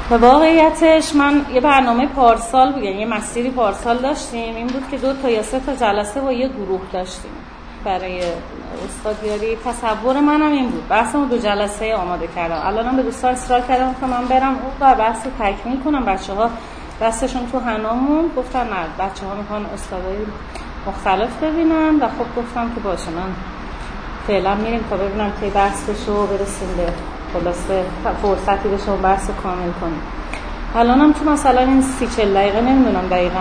به واقعیتش من یه برنامه پارسال بود، یعنی یه مسیری پارسال داشتیم، این بود که 2 تا یا 3 تا جلسه با یه گروه داشتیم برای استادیاری. تصور منم این بود بحثمو 2 جلسه آماده کردم. الانم به دوستان اصرار کردم که من برم اون بحث تکمیل کنم. بچه‌ها دستشون تو حنامون گفتن نه، بچه‌ها میخوان استادای مختلف ببینن و خب گفتم که باشه، من فعلا میریم تا ببینم که بحث بشه و برسیم به خلاصه فرصتی بشه و بحث کامل کنیم. الانم تو مثلا این 30-40 دقیقه نمیدونم دقیقاً،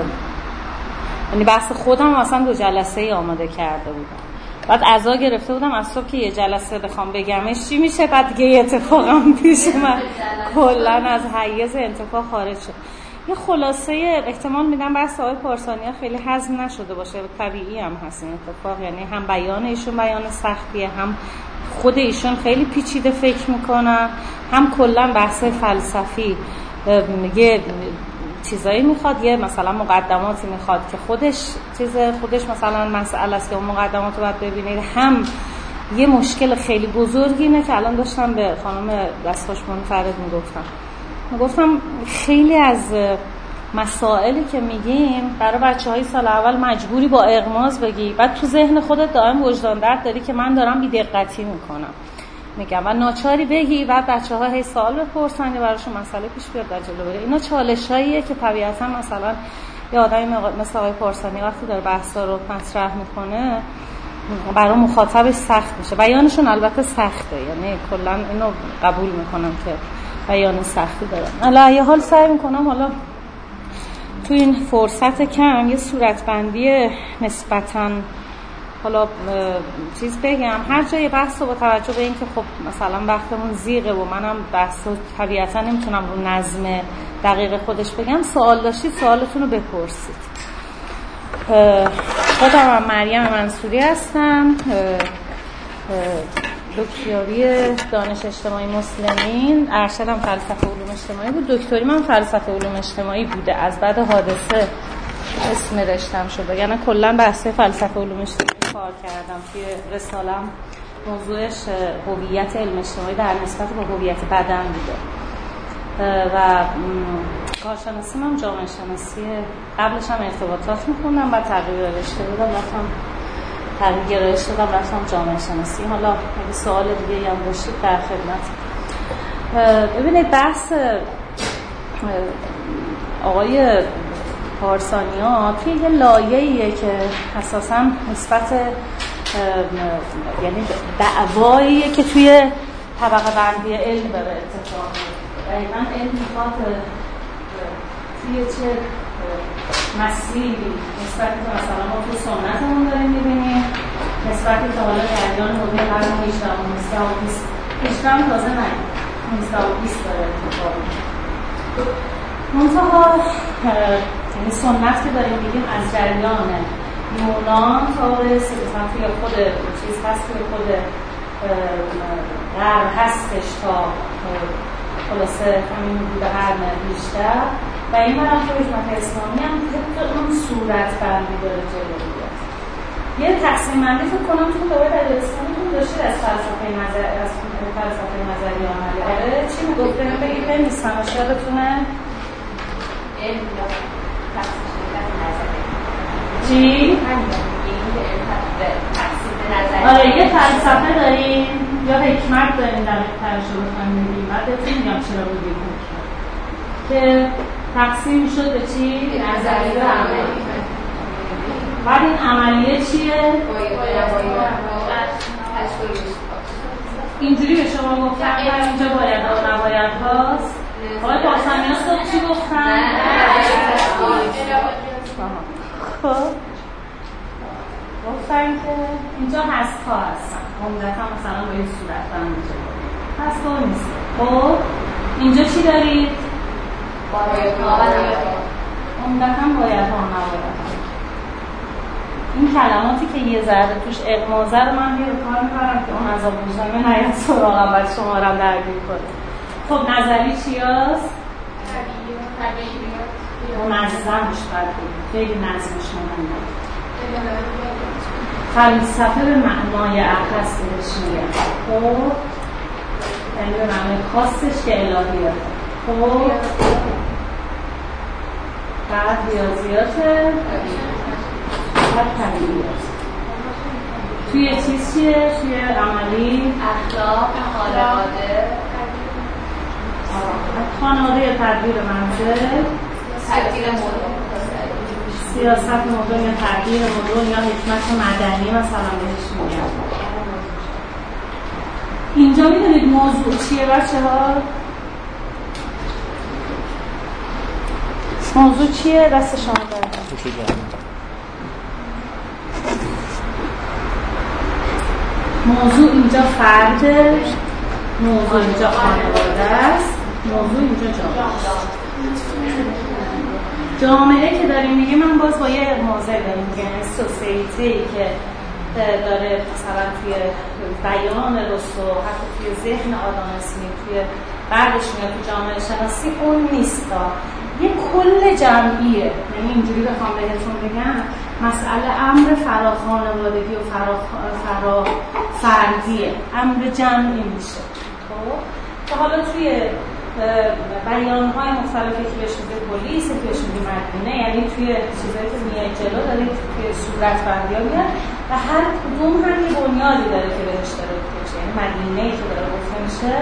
یعنی بحث خودم اصلا 2 جلسه آماده کرده بودم، بعد عزا گرفته بودم از صبح که یه جلسه بخوام بگمش چی میشه، بعد دیگه یه اتفاقم پیش من کلا از حیز انتفاع خارج شد. یه خلاصه احتمال میدم بحث آقای پارسانیا خیلی هضم نشده باشه، طبیعی هم هست این اتفاق، یعنی هم بیان ایشون بیان سختیه، هم خود ایشون خیلی پیچیده فکر میکنن، هم کلا بحث فلسفی یه چیزایی میخواد، یه مثلا مقدماتی میخواد که خودش مثلا مسئله است که اون مقدمات رو باید ببینید. هم یه مشکل خیلی بزرگی اینه که الان داشتم به خانم دستخوش منفرد میگفتم خیلی از مسائلی که میگیم برای بچه‌های سال اول مجبوری با اغماض بگی، بعد تو ذهن خودت دائم وجدان درد داری که من دارم بی‌دقتی میکنم میگم و ناچاری بگی، بعد بچه‌ها هی سوال بپرسن یا براشون مسئله پیش بیاد در جلو بره. اینا چالشاییه که طبیعتاً مثلا یه آدمی مثل آقای پارسانی وقتی داره بحثا رو مطرح میکنه برای مخاطبش سخت میشه. بیانشون البته سخته، یعنی کلا اینو قبول میکنم که بیان سختی دارن. علی حال سعی میکنم حالا تو این فرصت کم یه صورتبندی نسبتاً حالا چیز بگم، هر جای بحث رو با توجه به این که خب مثلا وقتمون زیغه و منم بحث رو طبیعتاً نمیتونم رو نظم دقیق خودش بگم، سوال داشتید سوالتون رو بپرسید. خودم هم مریم منصوری هستم، دکتری دانش اجتماعی مسلمین، ارشدم فلسفه علوم اجتماعی بود، دکتری من فلسفه علوم اجتماعی بوده، از بعد حادثه اسم رشتم شده، یعنی کلا بحث فلسفه علوم اجتماعی کار کردم. توی رساله‌ام موضوعش هویت علم اجتماعی در نسبت به هویت بدن بوده و کارشناسی من جامعه شناسی، قبلش هم ارتباطات می‌خوندم، بعد تغییر رشته دادم، رفتم تغییر گرایش دادم، رفتم جامعه شناسی. حالا اگه سوال دیگه هم داشتید در خدمت. ببینید بحث آقای پارسانیا توی یه لایه‌ایه که اساساً نسبت یعنی دعواییه که توی طبقه بندی علم داره اتفاق میفته. دقیقاً علم میخواد توی چه مسیری نسبتی که مثلا ما تو سنتمون داریم میبینیم، نسبتی که حالا جریان مدل قرن 18 تازه نه 1920 داره اتفاق میفته. منتها یعنی سنت که داریم میگیم از جریان یونان تا برسه مثلا توی خود چیز هست، توی خود غرب هستش تا خلاصه همین بوده قرن بیشتر و این برام توی حکمت اسلامی هم طبق اون صورت بندی داره جلو بیاد. یه تقسیم بندی فکر کنم تو دوره دبیرستانیتون داشتید از فلسفه نظری عملی. آره چی میگفته؟ بگید بنویسم یادتونه؟ علم یا چی؟ آره یه فلسفه داریم یا حکمت داریم در ترجمه کنیم میگیم، بعد بهتون میگم چرا بودیم حکمت که تقسیم شد به چی؟ نظری و عملی. بعد این عملیه چیه؟ اینجوری به شما گفتن اینجا باید و نباید هاست. آقای پارسانیا صبح چی گفتن؟ خب گفتن که اینجا هست ها هستن، عمدتا مثلا به این صورت هم اینجا هست ها نیست. خب اینجا چی دارید؟ عمدتا باید ها نباید ها. این کلماتی که یه ذره توش اغمازه رو من یه کار میکنم که اون عذاب وجدانه نیاد سراغم بعد شما رو هم درگیر کنه. خب نظری چی هست؟ منظمش باید بود، خیلی نظمش مهمه. فلسفه به معنای اخص بهش میگن. خب یعنی به معنای خاصش که الهیه. خب بعد ریاضیاته، بعد طبیعیات. توی چیز چیه؟ توی عملی اخلاق، خانواده، خانواده یا تدبیر منزل، تدبیر مدن، سیاست مدن یا تدبیر مدن یا حکمت مدنی مثلا بهش میگن. اینجا میدونید موضوع چیه بچه‌ها؟ موضوع چیه؟ دست شما درد. موضوع اینجا فرده، موضوع اینجا خانواده است، موضوع اینجا جامعه که داریم میگه. من باز با یه موضوع داریم میگه سوسیتی که داره مثلا توی بیان رسو حتی توی ذهن آدم اسمیت توی بعدش میاد تو جامعه شناسی اون نیستا، یه کل جمعیه. یعنی اینجوری بخوام بهتون بگم مسئله امر فراخانوادگی و فرا فردیه، امر جمعی میشه. خب که حالا توی بیان‌های مختلفی که بهش میگه پلیس، که بهش میگه مدینه، یعنی توی چیزایی که میاد جلو داره توی صورتبندی‌ها میاد و هر کدوم هم یه بنیادی داره که بهش داره میشه. یعنی مدینه‌ای که داره گفته میشه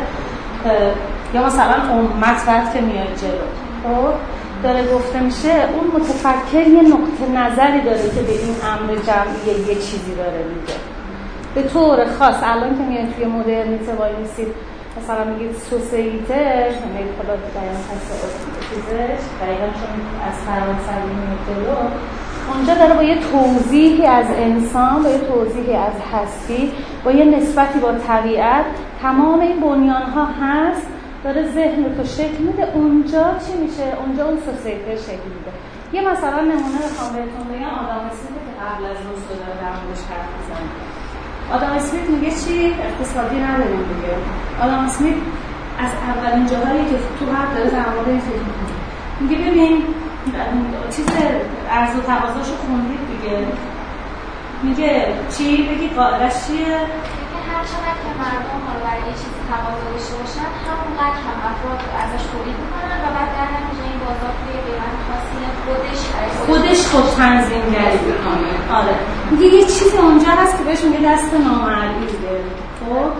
یا مثلا امت بعد که میاد جلو خب داره گفته میشه، اون متفکر یه نقطه نظری داره که به این امر جمعی یه چیزی داره میگه به طور خاص. الان که میاد توی مدرنیته وای میسید مثلا میگید سوسیته، یعنی خدا بیان چیزش دقیقا چون از فرانسوی میاد جلو، اونجا داره با یه توضیحی از انسان، با یه توضیحی از هستی، با یه نسبتی با طبیعت، تمام این بنیان‌ها هست، داره ذهن تو شکل میده. اونجا چی میشه؟ اونجا اون سوسیته شکل میده. یه مثلا نمونه بخوام بهتون بگم، آدم اسمیت که قبل از روسو داره در موردش حرف میزنه. آدم اسمیت میگه چی؟ اقتصادی نداریم دیگه. آدم اسمیت از اولین جاهایی که تو حرف داره در مورد این فکر میکنه، میگه ببین چیز عرض و تقاضاشو خوندید دیگه. میگه چی؟ بگی قاعدش چیه؟ هر چقدر که مردم حالا برای یه چیزی تقاضا داشته باشن، همونقدر هم افراد ازش تولید میکنن و بعد در نتیجه این بازار توی قیمت خاصی خودش خود تنظیم‌گری میکنه. آره میگه یه چیزی اونجا هست که بهش میگه دست نامرئی دیگه. خب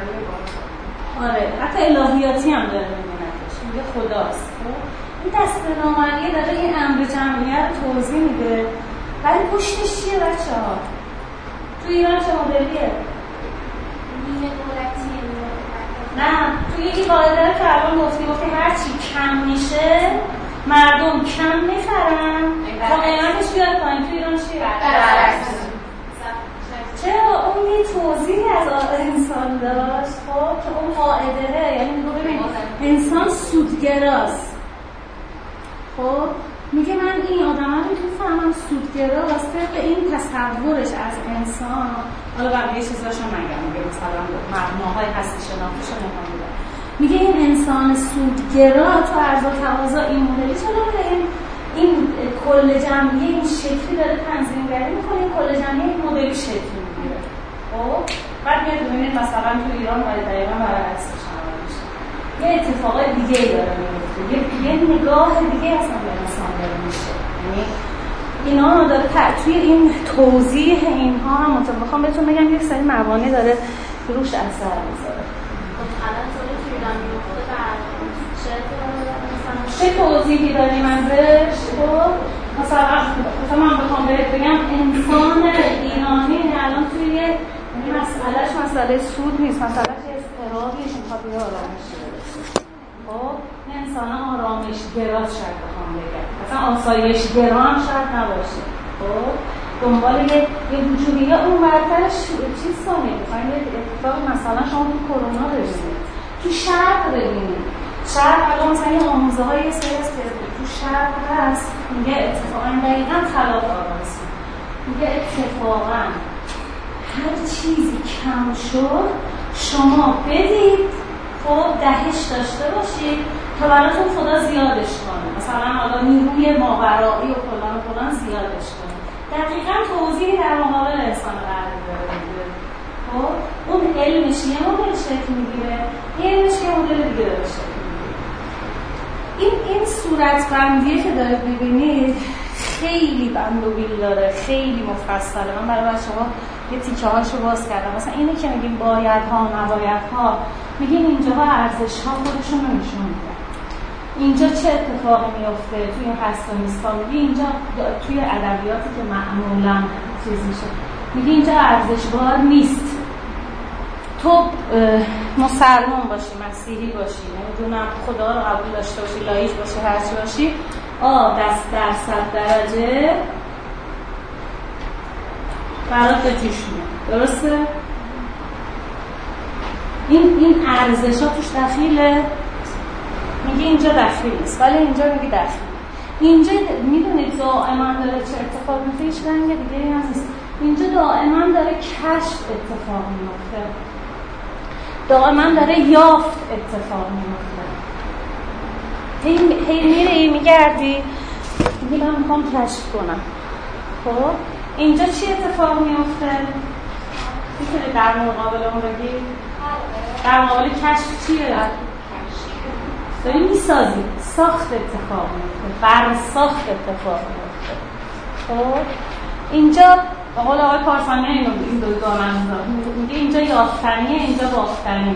آره حتی الهیاتی هم داره میبینتش، میگه خداست. این دست نامرئی داره این امر جمعیه رو توضیح میده، ولی پشتش چیه بچه‌ها؟ تو ایران چه مدلیه؟ نیمه دولتی، نه توی این قاعده که الان گفتی هر چی کم میشه مردم کم میخرن تا قیمتش بیاد پایین. تو ایران چیه؟ چرا؟ اون یه توضیحی از انسان داشت خب که اون قاعده، یعنی میگه ببین انسان سودگراست. خب میگه من این آدم رو میفهمم سودگراست به این تصورش از انسان. حالا بقیه چیزاشو نگم، میگه مثلا مبناهای هستی شناختیشو نگم میگه. میگه این انسان سودگرا تو عرض و تقاضا این مدلی چرا این کل جمعیه این شکلی داره تنظیم‌گری میکنه، این کل جمعیه این مدلی شکل میگیره. خب بعد میاد ببینید مثلا تو ایران ولی دقیقا برعکسش عمل میشه. یه اتفاقای دیگه‌ای داره میفته، یه نگاه دیگه اصلا به انسان داره میشه. یعنی اینا داره توی این توضیح اینها هم میخوام بهتون بگم یک سری موانع داره روش اثر میذاره. چه توضیحی داریم ازش؟ مثلا من بخوام بگم انسان ایرانی الان توی مسئلهش مسئله سود نیست، مسئلهش اضطرابیش میخواد یه آرامش برسه. خب انسان آرامش گراست شاید بخوام بگم، مثلا آسایش گرا هم شاید نباشه. خب دنبال یه وجودی یا اون برترش چیز کنید. بخواهیم یه اتفاق مثلا شما تو کرونا ببینید، تو شرق ببینید، شرق الان مثلا یه آموزه های یه سری از تو شرق هست، میگه اتفاقا دقیقا خلاف آرامسی، میگه اتفاقا هر چیزی کم شد شما بدید، خب دهش داشته باشید تا براتون خدا زیادش کنه، مثلا حالا نیروی ماورایی و فلان زیادش کنه. دقیقا توضیحی در مقابل انسان قرار داره. خب اون علمش یه مدل شکل میگیره، یه علمش یه مدل دیگه داره شکل میگیره. این صورتبندیه که دارید می‌بینید خیلی بند و بیل داره، خیلی مفصله. من برای بچه‌ها یه تیکه هاشو باز کردم. مثلا اینه که میگیم بایدها، نبایدها، میگیم اینجاها ارزش‌ها خودشون رو نشون میدن. اینجا چه اتفاقی میفته توی هسته‌ای سالگی، اینجا توی ادبیاتی که معمولاً چیز میشه میگه اینجا ارزش‌بار نیست. تو مسلمان باشی، مسیحی باشی، نمیدونم خدا رو قبول داشته باشی، لاییک باشی، هرچی باشی، دست در 100 درجه برات به جوش میاد. درسته؟ این ارزش‌ها توش دخیله. میگه اینجا دخیل نیست، ولی اینجا میگه دخیل. اینجا میدونید دائما داره چه اتفاق میفته، هیچ رنگ دیگه هم نیست. اینجا دائما داره کشف اتفاق میفته، دائما داره یافت اتفاق میفته. هی میره میگردی میگه من میخوام کشف کنم. خب اینجا چی اتفاق میفته؟ میتونی در مقابل اون بگی؟ در مقابل کشف چیه؟ داری میسازی، ساخت اتفاق میفته، برساخت اتفاق میفته. خب اینجا به قول آقای پارسانی این دو دانشجو میگه اینجا یافتنیه، اینجا بافتنی.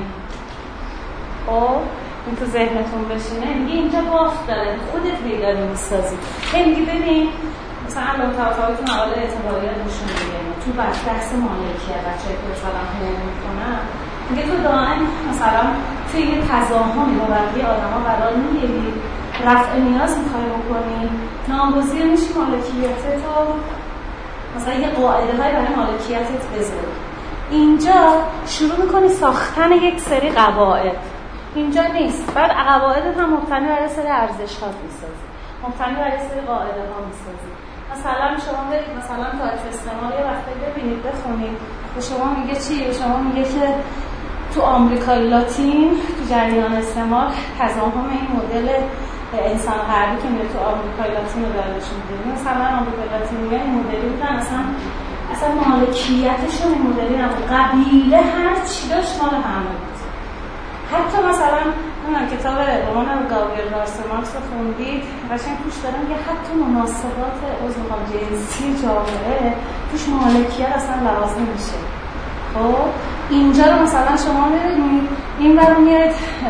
خب این تو ذهنتون بشینه، میگه اینجا بافت داره، خودت داری میسازی. میگه ببین مثلا الان توافقی مقاله اعتباریات نشون میده تو بحث مالکیت بچه‌ای که مثلا حقوق میکنن، میگه تو دائم مثلا توی یه تضاهمی با بقیه آدما قرار میگیری، رفع نیاز میخوای بکنی، ناگزیر میشی مالکیتت رو مثلا یه قاعده های برای مالکیتت بذاری. اینجا شروع میکنی ساختن یک سری قواعد. اینجا نیست. بعد قواعدت هم مبتنی بر سری ارزش‌ها میسازی، مبتنی بر سری قاعده ها میسازی. مثلا شما برید مثلا تاریخ استعمار یه وقتی ببینید بخونید، به شما میگه چی؟ به شما میگه که تو آمریکای لاتین تو جریان استعمار تضاهم این مدل انسان غربی که میره تو آمریکای لاتین رو دارشون میده. مثلا آمریکای لاتینی‌ها این مدلی بودن، اصلا مالکیتشون این مدلی نبود، قبیله هر چی داشت مال همه بود. حتی مثلا اون کتاب رمان گابریل گارسیا مارکس رو خوندید، قشنگ توش دارن که حتی مناسبات عضو جنسی جامعه توش مالکیت اصلا لحاظ نمیشه. خب اینجا رو مثلا شما می‌بینید این برام میاد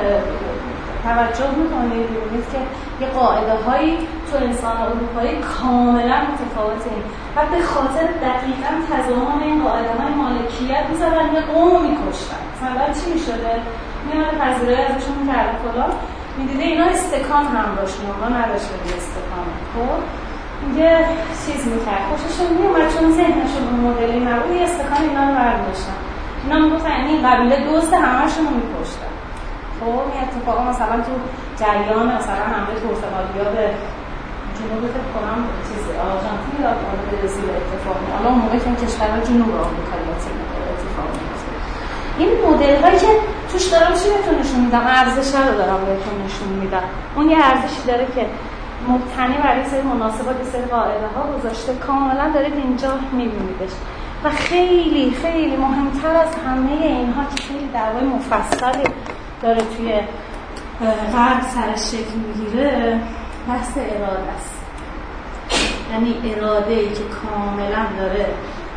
توجه می‌کنید ببینید که یه قاعده‌هایی تو انسان اروپایی کاملا متفاوته و به خاطر دقیقاً تضامن این قاعده‌های مالکیت می‌ذارن یه قوم می‌کشتن. مثلا چی می‌شده؟ میاد پذیرایی ازشون می‌کرد فلان، می‌دیده اینا استکان هم داشتن، اونا نداشته استکان. خب میگه چیز می‌کرد خوششون میومد چون ذهنشون اون مدلی نبود، یه استکان اینا رو برداشتن. اینا میگفتن یعنی این قبیله دزد همه‌شون رو می‌کشتن. خب این اتفاقا مثلا تو جریان مثلا حمله پرتغالیا به جنوب فکر کنم چیز آرژانتین یا برزیل اتفاق میفته. حالا اون موقع که این کشورها جنوب آمریکا اتفاق میفته. این مدل‌هایی که توش دارم چی بهتون نشون میدم؟ ارزش رو دارم بهتون نشون میدم. اون یه ارزشی داره که مبتنی بر این سری مناسبات، سری قاعده‌ها گذاشته، کاملا دارید اینجا می‌بینیدش. و خیلی خیلی مهمتر از همه اینها که خیلی دعوای مفصلی داره توی غرب سرش شکل میگیره، بحث اراده است. یعنی اراده‌ای که کاملا داره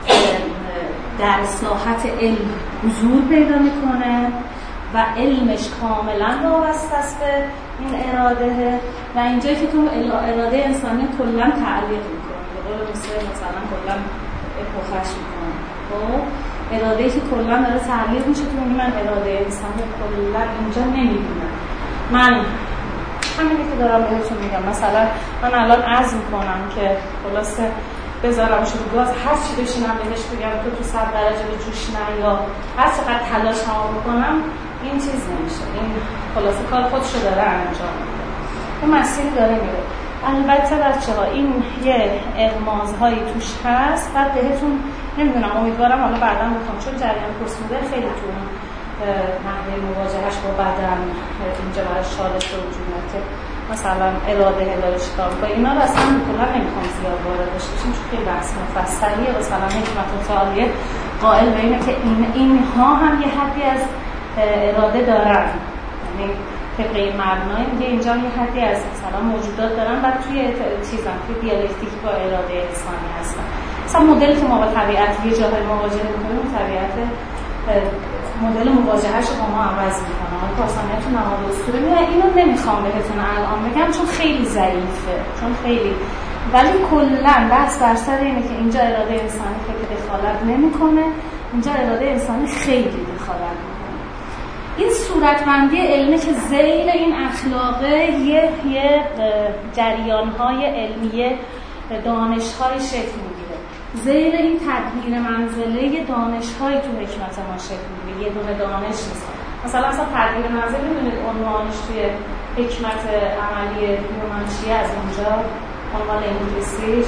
در ساحت علم حضور پیدا میکنه و علمش کاملا وابسته است به این اراده و اینجایی که تو اراده انسانی کلا تعلیق میکنه، به قول مثلا کلا اپوخش میکنه. خب اراده‌ای که کلا داره تعلیق میشه تو من اراده انسانی کلا اینجا نمیبینم. من همینی که دارم بهتون میگم، مثلا من الان عزم کنم که خلاصه بذارم شروع گاز هر چی بشینم بهش بگم تو 100 درجه به جوش نه یا هر چقدر تلاش هم بکنم این چیز نمیشه. این خلاصه کار خودشو داره انجام میده، اون مسیری داره میره. البته بچه‌ها این یه اغمازهایی توش هست، بعد بهتون نمیدونم امیدوارم حالا بعداً بخوام چون جریان پست مدرن خیلی تو نحوه مواجهش با بدن اینجا برای شالش رو وجود که مثلا اراده هلالش کار با اینا رو اصلا کلا نمیخوام زیاد واردش بشیم چون خیلی بحث مفصلیه. مثلا حکمت متعالیه قائل به اینه که اینها هم یه حدی از اراده دارن، یعنی طبقه مبنای میگه اینجا یه حدی از مثلا موجودات دارن و توی چیزن توی دیالکتیک با اراده انسانی هستن. مثلا مدلی که ما با طبیعت یه جاهای مواجهه می‌کنیم طبیعت مدل مواجهه‌اش با ما عوض می‌کنه. من پاسانیت نماد اسطوره میاد اینو نمیخوام بهتون الان بگم چون خیلی ضعیفه، چون خیلی ولی کلا بحث بر سر اینه که اینجا اراده انسانی خیلی دخالت نمی‌کنه، اینجا اراده انسانی خیلی دخالت می‌کنه. این صورتبندی علمی که ذیل این اخلاقه یه جریان‌های علمی دانش‌های شکل می‌گیره. ذیل این تدبیر منزله دانش‌های تو حکمت ما شکل می‌گیره. یه دونه دانش نیست. مثلا تدبیر منزله می‌دونید عنوانش توی حکمت عملی یونان چیه؟ از اونجا عنوان انگلیسیش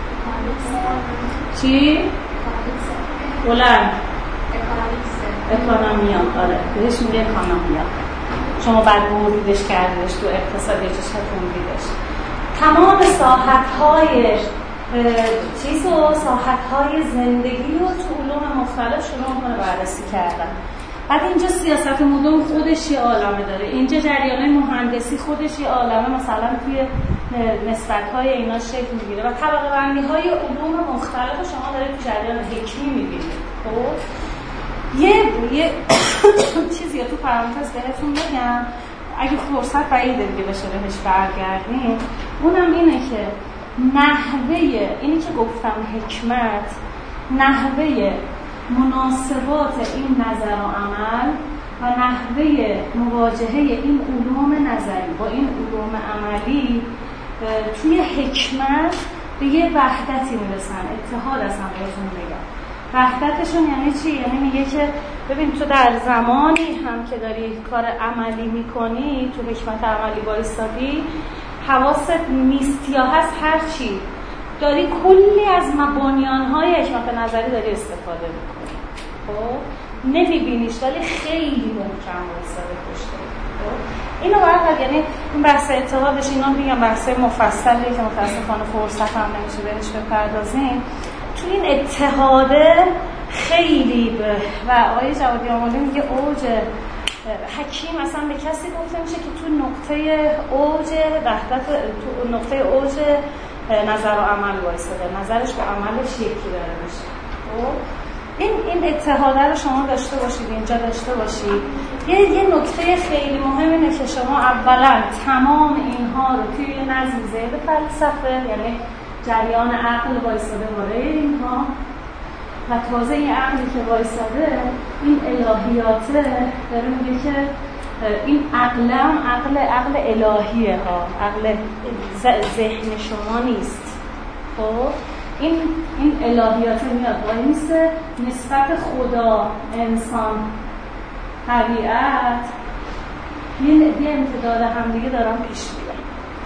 چی؟ بلند اکونومیا. آره بهش میگه اکونومیا. شما بعد بردیدش کردیدش تو اقتصاد یه چیز خوندیدش. تمام ساحت‌های ساحت‌های زندگی رو تو علوم مختلف شروع می‌کنه بررسی کردن. بعد اینجا سیاست مدن خودش یه عالمه داره، اینجا جریان‌های مهندسی خودش یه عالمه مثلا توی نسبت‌های اینا شکل می‌گیره و طبقه بندی‌های علوم مختلف شما دارید تو جریان حکمی می‌بینید. خب یه چیزی تو پرانتز بهتون بگم اگه فرصت بعیده دیگه بشه بهش برگردیم، اونم اینه که نحوه اینی که گفتم حکمت نحوه مناسبات این نظر و عمل و نحوه مواجهه این علوم نظری با این علوم عملی توی حکمت به یه وحدتی میرسن. اتحاد اصلا بهتون بگم وحدتشون یعنی چی؟ یعنی میگه که ببین تو در زمانی هم که داری کار عملی میکنی تو حکمت عملی بایستادی حواست نیست یا هست هر چی داری کلی از مبانیان‌های حکمت نظری داری استفاده میکنی. خب نمیبینیش ولی خیلی محکم وایساده پشته. خب اینو باید یعنی این بحث اتحادش اینا میگم بحث مفصلی که متاسفانه فرصت هم نمیشه بهش بپردازیم. تو این اتحاده خیلی و آقای جوادی آماده میگه اوج حکیم اصلا به کسی گفته میشه که تو نقطه اوج وحدت تو نقطه اوج نظر و عمل وایساده، نظرش با عملش یکی داره میشه. خب این اتحاده رو شما داشته باشید، اینجا داشته باشید. یه نکته خیلی مهم اینه که شما اولا تمام اینها رو توی نظم ذیل فلسفه یعنی جریان عقل وایساده برای اینها و تازه این عقلی که وایساده این الهیاته داره میگه که این عقلم عقل الهیه ها، عقل ذهن شما نیست. خب این الهیات میاد وایسه نسبت خدا انسان طبیعت یه امتداد هم دیگه دارن پیش میرن.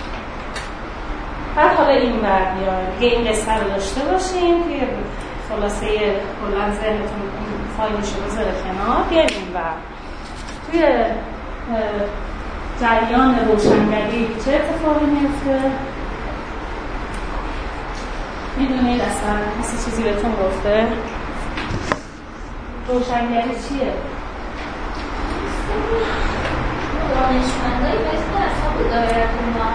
بعد حالا این بردیار دیگه این قصه رو داشته باشیم که خلاصه کلا ذهنتون فایلش رو بذاره کنار. بیایم این برد توی جریان روشنگری چه اتفاقی میفته؟ میدونید اصلا کسی چیزی بهتون گفته؟ روشنگری چیه؟ دانشمندایی مثل اصلا دایره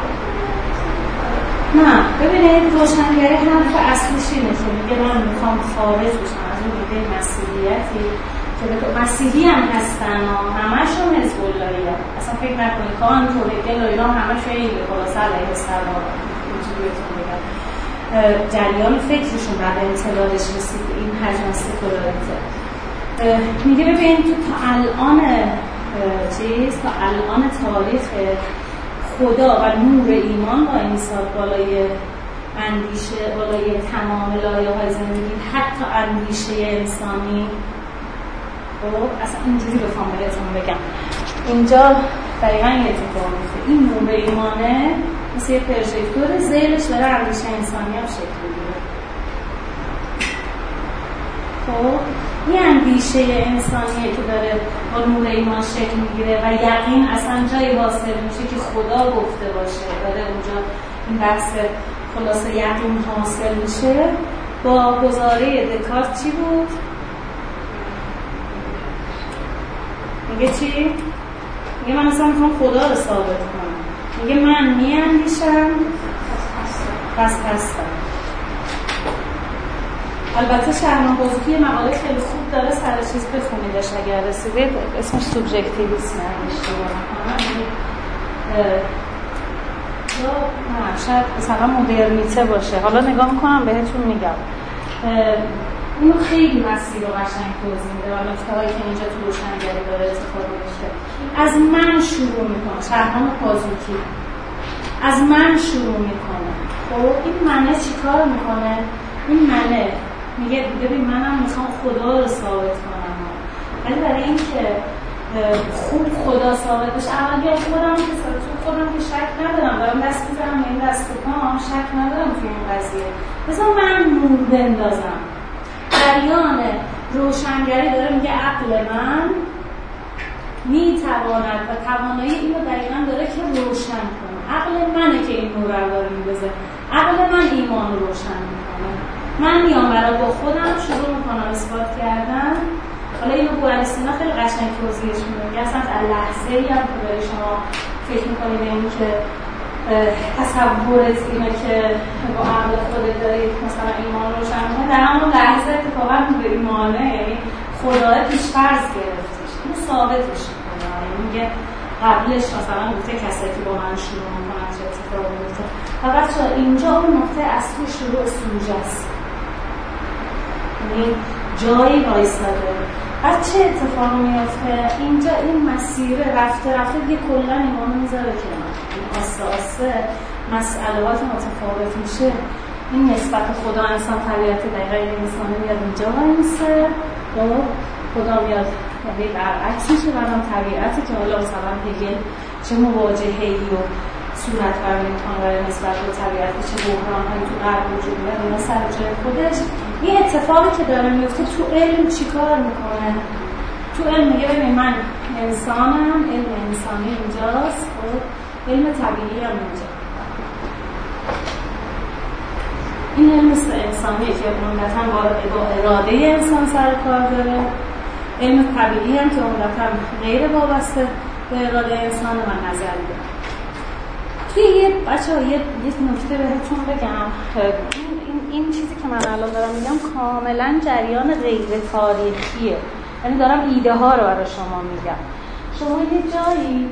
نه ببینید روشنگری حرف اصلیش اینه که میگه من میخوام خارج بشم از اون ایده مسیحیتی که مسیحی هم هستن و همشون حزب اللهی هم. اصلا فکر نکنید کان تورگل و اینا همه خیلی خلاصه علیه السلام اینجوری بهتون بگم جریان فکرشون بعد انتقادش رسید این حجم سکولاریته. میگه ببین تو تا الان تاریخ خدا و نور ایمان با این سال بالای اندیشه بالای تمام لایه‌های زندگی حتی اندیشه انسانی. خب اصلا اینجوری بخوام بهتون بگم اینجا دقیقاً یه اتفاق میفته. این نور ایمانه مثل یه پروژکتور ذیلش داره اندیشه انسانی هم شکل میگیره. خب این اندیشه انسانیه که داره با نور ایمان شکل میگیره و یقین اصلا جایی حاصل میشه که خدا گفته باشه. داره اونجا این بحث خلاصه یقین حاصل میشه. با گزاره دکارت چی بود؟ میگه چی؟ میگه من مثلا میخوام خدا رو ثابت کنم، میگه من میاندیشم پس هستم. البته شهرمان بازوکی مقاله خیلی خوب داره، سر چیز بخونیدش اگر رسیدید، اسمش سوبژکتیویسم اشتباه نکنم، شاید مثلا مدرنیته باشه، حالا نگاه میکنم بهتون میگم. اینو خیلی مسیر رو قشنگ توضیح میده و نکته‌هایی که اینجا تو روشنگری داره اتفاق میفته. از من شروع میکنه، شهرمان بازوکی از من شروع میکنه. خب این منه چی کار میکنه؟ این منه میگه ببین منم میخوام خدا رو ثابت کنم، ولی برای این که خوب خدا ثابت بشه اول بیا خودم که شک ندارم، دارم دست میزنم این دست بکنم، شک ندارم توی این قضیه، بذار من نور بندازم. جریان روشنگری داره میگه عقل من میتواند و توانایی اینو دقیقا داره که روشن کنه. عقل منه که این نور رو داره میندازه، عقل من ایمان رو روشن میکنه. من میام برای با خودم شروع میکنم اثبات کردن. حالا اینو بوالسینا خیلی قشنگ توضیحش میده، اصلا از لحظه‌ای هم که برای شما فکر میکنید به این که تصورت اینه که با عقل خودت دارید مثلا ایمان رو روشن کنه، در همون لحظه اتفاقا به ایمانه، یعنی خدای پیش‌فرض گرفتش، اینو ثابتش میکنه. میگه قبلش مثلا گفته کسی که با من شروع میکنن چه اتفاقی میفته. و بچه‌ها اینجا اون نقطه اصلی شروع سوژه است، یعنی جایی وایساده. بعد چه اتفاقی میفته؟ اینجا این مسیر رفته دیگه کلا ایمانو میذاره کنار. این آسته مسئلهات متفاوت میشه. این نسبت خدا انسان طبیعت دقیقا این انسانه میاد اینجا وایسه و خدا میاد یعنی برعکس میشه. بعدم طبیعتی که حالا مثلا هگل چه مواجهه‌ای و صورت برمی میکنه برای نسبت به طبیعت، چه بحران‌هایی تو غرب وجود داره، اینا سر جای خودش. این اتفاقی که داره میفته تو علم چیکار میکنه؟ تو علم میگه ببین من انسانم، علم انسانی اینجاست و علم طبیعی هم اینجا. این علم انسانی که عمدتاً با اراده انسان سر کار داره، علم طبیعی هم که عمدتاً غیر وابسته به اراده انسان و نظری داره. توی یه نکته بهتون بگم، این چیزی که من الان دارم میگم کاملا جریان غیر تاریخیه، یعنی دارم ایده ها رو برای شما میگم. شما یه جایی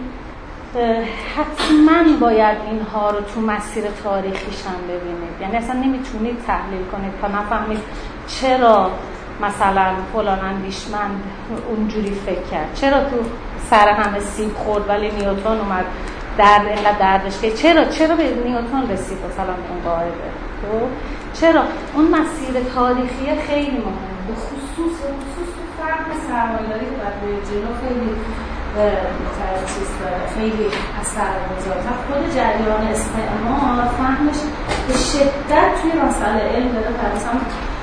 حتما باید اینها رو تو مسیر تاریخیش هم ببینید، یعنی اصلا نمیتونید تحلیل کنید تا نفهمید چرا مثلا فلان اندیشمند اونجوری فکر کرد، چرا تو سر همه سیب خورد ولی نیوتن اومد اینقدر دردش که چرا به نیوتن رسید مثلا اون قاعده. چرا اون مسیر تاریخی خیلی مهمه، به خصوص تو فرق سرمایه‌داری که بعد به جلو خیلی چیز داره، خیلی اثر گذاره. خود جریان استعمار فهمش به شدت توی مسئله علم داره. مثلا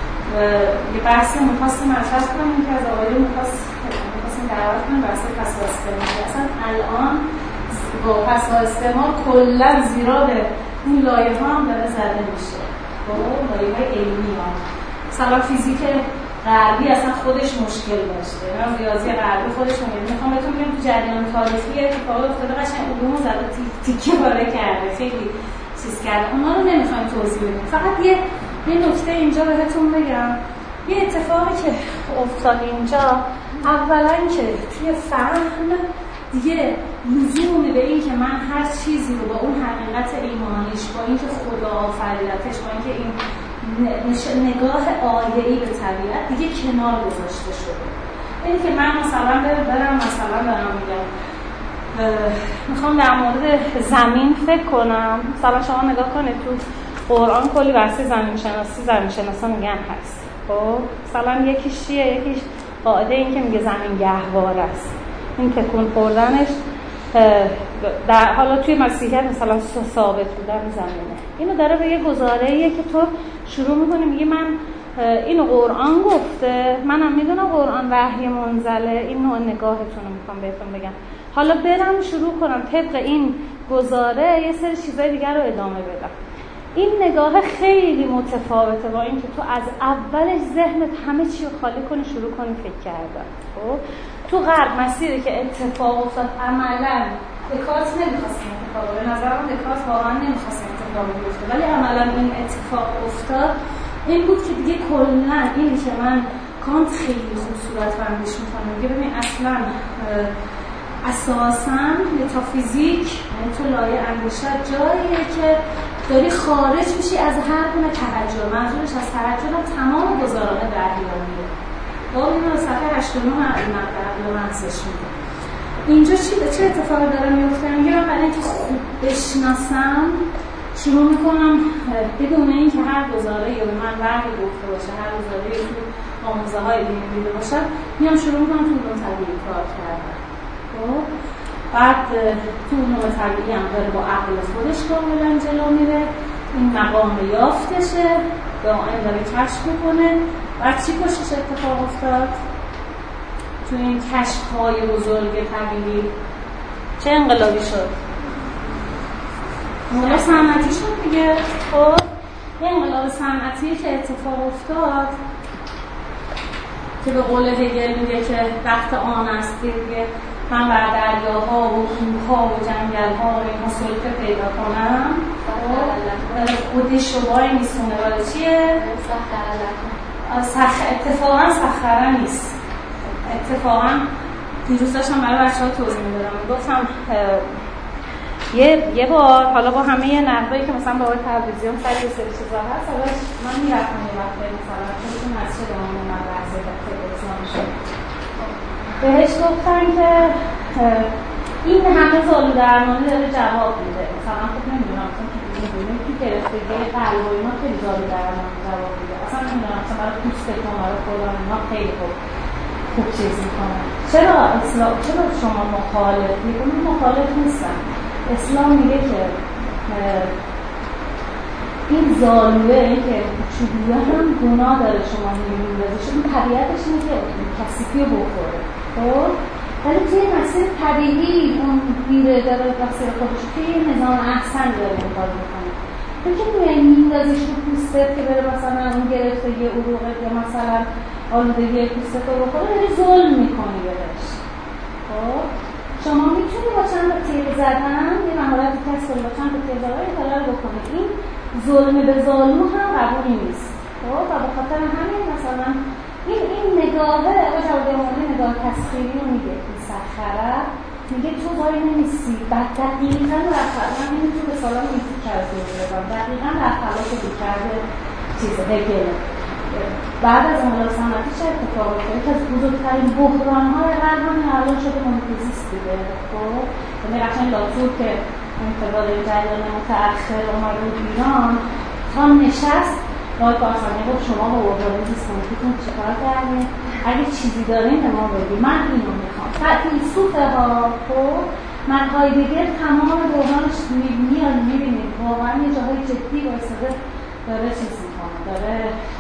یه بحثی می‌خواستم مطرح کنم که از آقایون می‌خواستیم دعوت کنیم بحث پس و استعمار. اصلا الان با پس و استعمار کلا زیرا به اون لایه‌ها هم داره زده میشه، با لایه‌های علمی ها. مثلا فیزیک غربی اصلا خودش مشکل داشته، یعنی ریاضی غربی خودش مشکل. میخوام بهتون بگم تو جریان تاریخی اتفاقات افتاده، قشنگ علومو زده تیکه پاره کرده، خیلی چیز کرده. اونا رو نمیخوایم توضیح بدیم، فقط یه نکته اینجا بهتون بگم. یه اتفاقی که افتاد اینجا، اولا که توی فهم دیگه لزومی به این که من هر چیزی رو با اون حقیقت ایمانیش، با این که خدا آفریدتش، با این که این نگاه آیه‌ای به طبیعت دیگه کنار گذاشته شده. یعنی که من مثلا برم مثلا دارم میگم میخوام در مورد زمین فکر کنم، مثلا شما نگاه کنید تو قرآن کلی بحث زمین شناسا میگن هست. خب مثلا یکیش چیه؟ یکیش قاعده این که میگه زمین گهواره است، این تکون خوردنش در حالا توی مسیحیت مثلا ثابت بودن زمینه. اینو داره به یه گزاره‌ایه که تو شروع می‌کنی میگی من اینو قرآن گفته، منم میدونم قرآن وحی منزله، این نوع نگاهتون رو میخوام بهتون بگم. حالا برم شروع کنم طبق این گزاره یه سری چیزای دیگر رو ادامه بدم. این نگاه خیلی متفاوته با این که تو از اولش ذهنت همه چی رو خالی کنی شروع کنی فکر کردن. خب تو غرب مسیری که اتفاق افتاد عملاً دکارت نمی‌خواست این اتفاق به نظرم دکارت واقعا نمی‌خواست این اتفاق بیفته ولی عملاً این اتفاق افتاد این بود که دیگه کلاً اینی که من کانت خیلی خوب صورت بندیش می‌کنه میگه ببین اصلاً اساساً متافیزیک یعنی تو لایه اندیشه جاییه که داری خارج میشی از هر گونه توجه منظورش از توجه تمام گزاران دریاییه با اینو صفحه 89 قبل منسش میده اینجا چه اتفاقی داره میفته میگه من برای اینکه خوب بشناسم شروع میکنم بدون اینکه هر گزاره یا به من وحی گفته باشه هر گزاره یا تو آموزه های دینی دیده باشم میام شروع میکنم تو علوم طبیعی کار کردن بعد تو علوم طبیعی هم داره با عقل خودش کاملا جلو میره این مقام یافتشه دائم داره کشف میکنه بعد چی پشتش اتفاق افتاد؟ تو این کشف‌های بزرگ طبیعی چه انقلابی شد؟ انقلاب صنعتی شد دیگه. خب یه انقلاب صنعتی که اتفاق افتاد که به قول هگل میگه که وقت آن است دیگه من بر دریاها و کوه‌ها و جنگل‌ها و اینها سلطه پیدا کنم خودش رو وای میسونه ولی چیه؟ اتفاقا سخره نیست. اتفاقا دیروز داشتم برای بچه‌ها توضیح میدادم گفتم یه بار حالا با همه نقدایی که مثلا بابای تلویزیون سر یه سری چیزا هست حالا من میرفتم یه وقتی مثلا خودتون مسجد همون مدرسه تلویزیون شد بهش گفتن که این همه زالو درمانی داره جواب میده مثلا خب نمیدونم مثلا که میدونیم که گرفتگی قلب و اینا خیلی زالو درمانی جواب میده اصلا نمیدونم مثلا برای پوستتون برای فلان اینا خیلی خوب چیز میکنه چرا شما مخالفی؟ من مخالف نیستم اسلام میگه که این زالوه این که چوبیه هم گناه داره شما میبینید این طبیعتش اینه که کسیفی رو بخوره خب؟ ولی توی مسیر طبیعی اون بیره داره مسیر خودش توی نظام احسن داره مقابل میکنه تو که میندازیش رو پوستت که بره مثلا اون گرفتگی عروقت یا مثلا آلودگی پوستت رو بخوره داری ظلم میکنی بهش خب؟ شما میتونی با چند تیر زدن یه مهارت کسب با چند تیر زدن این کارا رو بکنه این ظلم به ظالم هم قبولی نیست خب و به خاطر همین مثلا این نگاهه جواب مورد نگاه تصویری رو میگه این سخره میگه تو وای نمیسی بعد دقیقا رفت من نمیتونی به سالان میتونی کرده بودم دقیقا رفت که کرده چیزه هگل بعد از انقلاب صنعتی چه اتفاق افتاد؟ یکی از بزرگترین بحران‌های قرن همین الان شده محیط زیست دیگه. خب یعنی قشنگ لاتور که انقلاب جریان متأخر اومد ایران تا نشست آقای پارسانی گفت شما با بحران زیست محیطیتون چیکار کردین؟ اگه چیزی دارین به ما بگید من اینو میخوام. فیلسوفه ها خب من هایدگر تمام بحرانش میبینید واقعا یه جاهای جدی وایساده داره چیز میکنه داره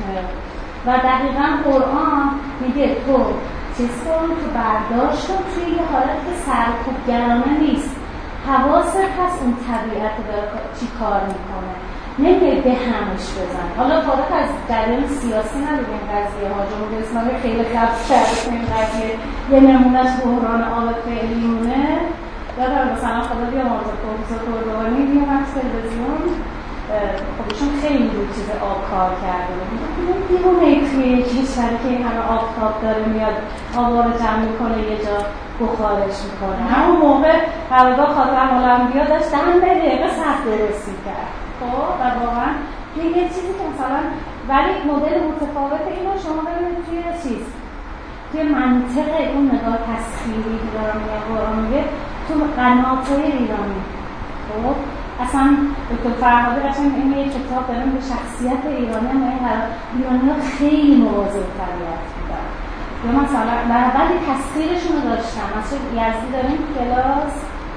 و دقیقاً قرآن میگه تو چیز کن تو برداشت کن توی یه حالت که سرکوبگرانه نیست حواست هست اون طبیعت داره چی کار میکنه نمیگه به همش بزن حالا فارغ از جریان سیاسی نداره این قضیه ها جمهوری اسلامی خیلی قبل کرده این قضیه یه نمونهش بحران آب فعلیونه داره مثلا خدا بیا موضوع پروفسور تردوانی میومد تلویزیون خودشون خیلی بود چیز آب کار کرده دیوونه توی کشوری که این همه آفتاب داره میاد آبا رو جمع میکنه یه جا بخارش میکنه همون موقع قرارداد خاتم الانبیا داشت 10 دقیقه صرف درستی کرد خب و واقعا یه چیزی که مثلا ولی مدل متفاوت اینو شما ببینید توی چیز توی منطق اون نگاه تصویری که دارم میگه تو قنات‌های ایرانی خب اصلا دکتر فرهادی قشنگ این یه کتاب دارم به شخصیت ایرانی هم ایرانی‌ها خیلی مواظب طبیعت بودن یا مثلا ولی تصویرشون رو داشتن مسجد یزدی داریم کلاس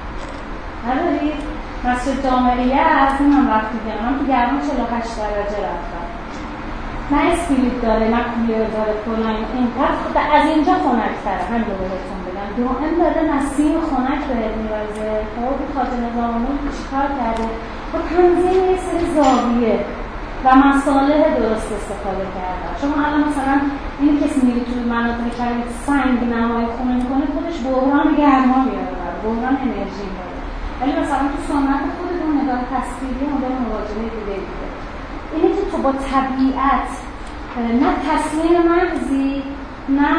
ندارید مسجد جامعیه از این هم وقتی گرم که گرما 48 درجه رفتن نه اسپریت داره نه کولر داره کنن اینقدر از اینجا خنک‌تره همین رو بهتون بگم دائم داره نسیم خنک بهت می‌ریزه خب خاطر نظاممون چیکار کرده خب تنظیم یه سری زاویه و مصالح درست استفاده کردن. شما الان مثلا این کسی میری توی مناطق شرایط سنگ نمای خونه میکنه، خودش بحران گرما میاره، بحران انرژی میاره. ولی مثلا تو سنت خودتون نگاه تصویری مدل مواجهه دیگه اینه که تو با طبیعت نه تصمیم مغزی نه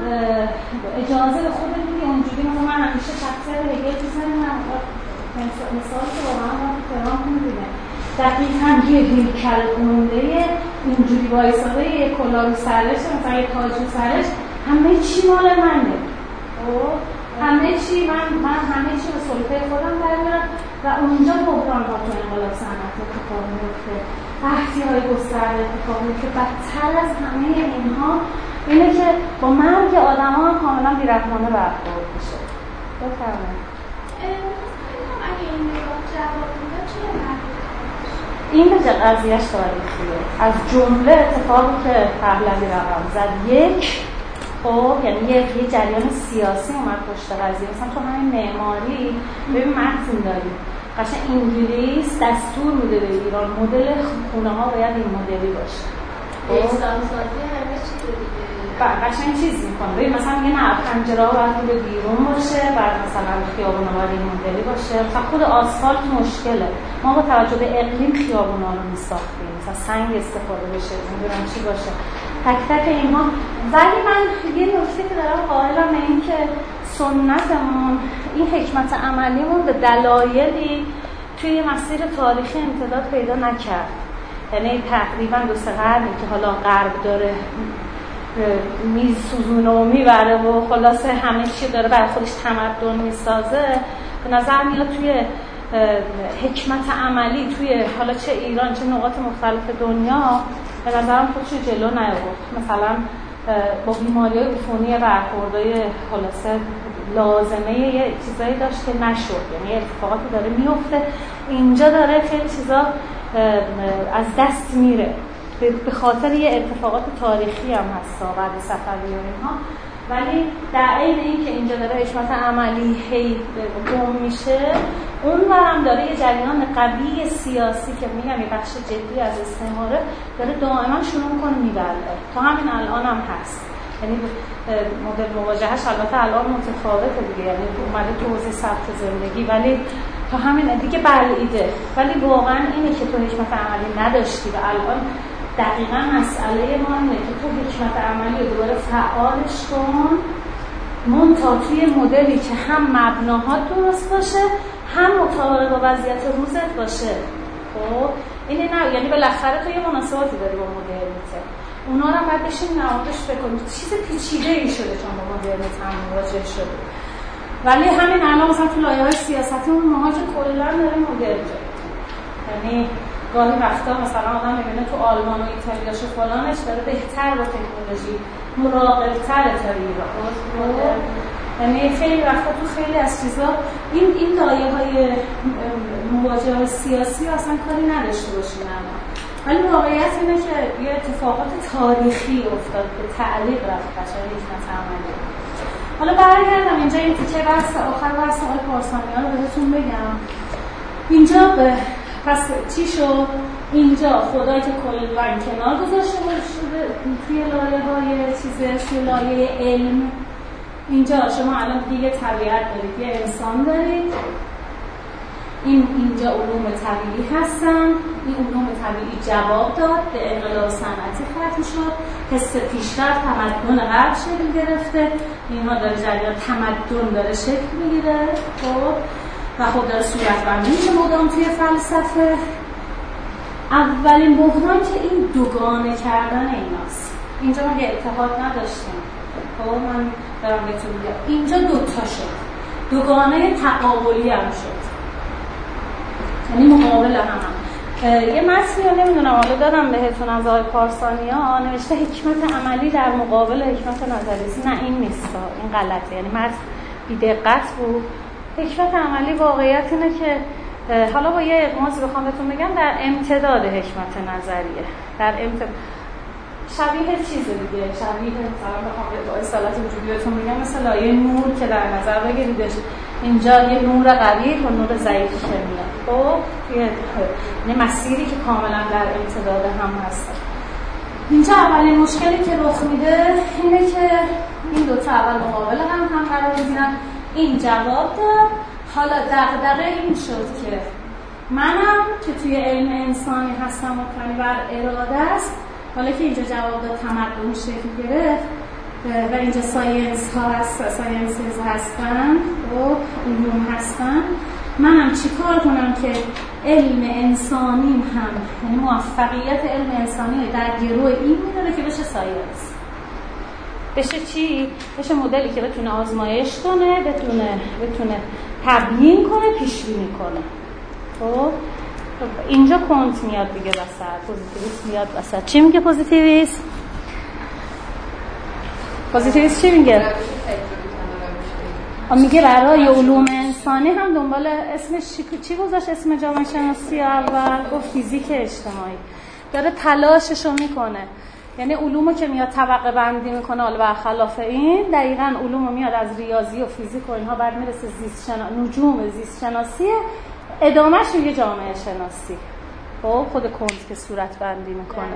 اجازه به خودت میدی اونجوری. مثلا من همیشه شخصیت هگل میزنم مثال که واقعا ما تو تهران میبینه دقیقاً یه هیکل گونده اینجوری وایساده یه کلاه رو سرش، مثلا یه تاج رو سرش، همه چی مال منه، همه چی من همه چی به سلطه خودم برمیارم و اونجا بحران ها تو انقلاب صنعت اتفاق میفته، قحطی‌های گسترده اتفاق میفته. بدتر از همه اینها اینه که با مرگ آدم‌ها کاملا بی‌رحمانه برخورد میشه. بفرمایید. اگه این نگاه جواب میده چیه این به قضیهش تاریخیه. از جمله اتفاقی که پهلوی رقم زد خب یعنی یه جریان سیاسی اومد پشت قضیه. مثلا تو همین معماری ببین متن داری قشنگ انگلیس دستور میده به ایران مدل خونه ها باید این مدلی باشه. اسلام سازی همه چی دیگه. قشنگ چیز میکنه. ببین مثلا میگه نه پنجره‌ها باید به بیرون باشه، بعد مثلا خیابونا باید این مدلی باشه. مثلا خود آسفالت مشکله. ما با توجه به اقلیم خیابونا رو میساختیم. مثلا سنگ استفاده بشه، نمیدونم چی باشه. تک تک اینها. ولی من یه نکته که دارم قائلم به این که سنتمون این حکمت عملیمون به دلایلی توی مسیر تاریخی امتداد پیدا نکرد. یعنی تقریبا 2 قرنی که حالا غرب داره میسوزونه و میبره و خلاصه همه چی داره برای خودش تمدن میسازه، به نظر میاد توی حکمت عملی توی حالا چه ایران چه نقاط مختلف دنیا به نظرم خودشو جلو نیاورد. مثلا با بیماری‌های عفونی برخوردهای خلاصه لازمه یه چیزایی داشت که نشد، یعنی اتفاقاتی داره میفته اینجا، داره خیلی چیزا از دست میره به خاطر یه اتفاقات تاریخی هم هستا بعد صفوی و اینها. ولی در عین اینکه اینجا داره حکمت عملی هی گم میشه، اون برم داره یه جریان قوی سیاسی که میگم یه بخش جدی از استعماره داره دائما شروع میکنه میبره. تا همین الان هم هست. یعنی مدل مواجهش البته الان متفاوته دیگه، یعنی اومده تو حوزه سبک زندگی، ولی تا همین دیگه بلعیده. ولی واقعا اینه که تو حکمت عملی نداشتی و الان دقیقاً مسئله ما اینه که تو حکمت عملی رو دوباره فعالش کن، منتها توی مدلی که هم مبناها درست باشه هم مطابق با وضعیت روزت باشه. خب اینه نه، یعنی بالاخره تو یه مناسباتی داری با مدرنیته، اونا رو باید بشین نهادش فکر کنید. چیز پیچیده‌ای شده چون با مدرنیت هم مواجه شده. ولی همین الان مثلا تو لایه‌های سیاستی اون مهاج کلاً داره مدرن شده. یعنی گاهی وقتا مثلا آدم میبینه تو آلمان و ایتالیاش و فلانش داره بهتر با تکنولوژی مراقب‌تره تا ایران. یعنی خیلی وقتا تو خیلی از چیزا این لایه‌های مواجهه سیاسی اصلا کاری نداشته باشین. ولی واقعیت اینه که یه اتفاقات تاریخی افتاد به تعلیق رفت قشنگ حکمت عملی. حالا برگردم اینجا این تیکه بحث آخر بحث آقای پارسانیان رو بهتون بگم. اینجا پس چی شد؟ اینجا خدایی که کل رنگ کنار گذاشته شده توی لایه‌های چیزش، توی لایه علم. اینجا شما الان دیگه طبیعت دارید، یه انسان دارید، اینجا علوم طبیعی هستن. این علوم طبیعی جواب داد به انقلاب صنعتی ختم شد، حس پیشرفت تمدن غرب شکل گرفته، اینها داره جریان تمدن داره شکل میگیره. خب و خب داره صورتبندی میشه مدام توی فلسفه. اولین بحران که این دوگانه کردن ایناست. اینجا ما یه اتحاد نداشتیم. خب من دارم بهتون میگم اینجا دوتا شد، دوگانه تقابلی هم شد، یعنی مقابل هم. یه متنی رو نمیدونم حالا دادم بهتون از آقای پارسانیان، نوشته حکمت عملی در مقابل حکمت نظری. نه این نیست، این غلطه، یعنی متن بی‌دقت بود. حکمت عملی واقعیت اینه که حالا با یه اغماضی بخوام بهتون بگم در امتداد حکمت نظریه، در شبیه چیزه دیگه، شبیه مثلا بخوام به اصطلاح وجودی بهتون میگم مثل لایه نور که در نظر بگیریدش، اینجا یه نور قوی و نور ضعیفی که میاد. خب توی مسیری که کاملا در امتداد هم هست. اینجا اولین مشکلی که رخ میده اینه که این دو تا اول مقابل هم قرار میگیرن. این جواب داد. حالا دغدغه این شد که منم که توی علم انسانی هستم مبتنی بر اراده است، حالا که اینجا جواب داد تمدن شکل گرفت و اینجا ساینس ها هست، ساینسز هستن و علوم هستن، منم چی کار کنم که علم انسانی هم، یعنی موفقیت علم انسانی در گروه این میداره که بشه ساینس. بشه چی؟ بشه مدلی که بتونه آزمایش کنه، بتونه تبیین کنه، پیش بینی کنه. خب اینجا کنت میاد دیگه وسط، پوزیتیویست میاد وسط. چی میگه پوزیتیویست؟ پوزیتیویست چی میگه؟ میگه برای علوم انسانی هم دنبال اسمش چی گذاشت؟ اسم جامعه شناسی اول گفت فیزیک اجتماعی. داره تلاششو میکنه، یعنی علومو که میاد طبقه بندی میکنه، حالا برخلاف این دقیقاً علومو میاد از ریاضی و فیزیک و اینها بعد میرسه نجوم زیست شناسی، ادامهش میگه جامعه شناسی. خب خود کنت که صورت بندی میکنه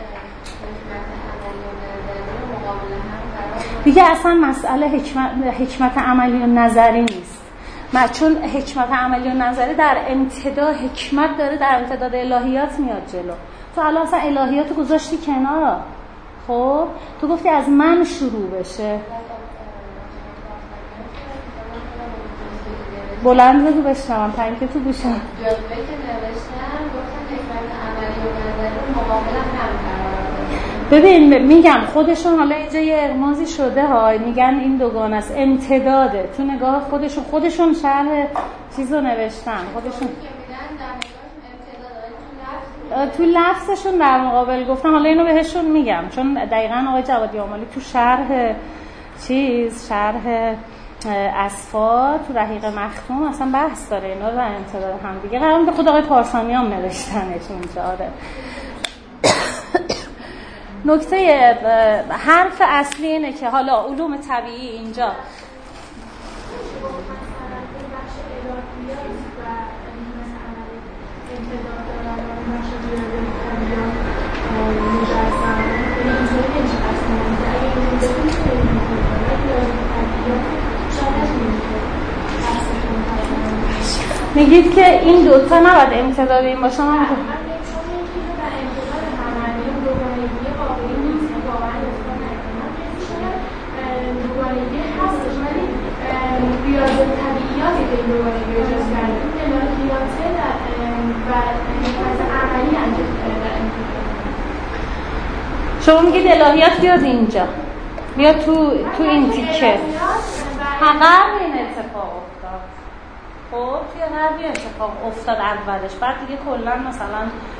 دیگه اصلا مسئله حکمت عملی و نظری نیست. چون حکمت عملی و نظری در امتداد حکمت داره، در امتداد الهیات میاد جلو. تو الان اصلا الهیاتو گذاشتی کنار. خب تو گفتی از من شروع بشه. بلند بگو بشنوم تا اینکه تو گوشم. جمله که نوشتم گفتم حکمت عملی و نظری مقابل هم قرار. ببین میگم خودشون حالا اینجا یه اغمازی شده ها، میگن این دوگانه است، امتداده. تو نگاه خودشون شرح چیزو نوشتن، خودشون تو لفظشون در مقابل گفتم. حالا اینو بهشون میگم چون دقیقاً آقای جوادی آمالی تو شرح اصفا تو رحیق مختوم اصلا بحث داره اینا رو امتداد هم دیگه. قرار به خود آقای پارسانی هم نوشتنش اونجا. آره نکته حرف اصلی اینه که حالا علوم طبیعی اینجا میگید که این دوتا نباید امتداد این باشه. من ریاض طبیعیاتی که دوباره اجاز کردیم الهیاته و حکمت عملی انجام دادن. شما میگید الهیات بیاد اینجا، بیاد تو این تیکه. غرب این اتفاق افتاد. خب توی غرب این اتفاق افتاد اولش، بعد دیگه کلا مثلا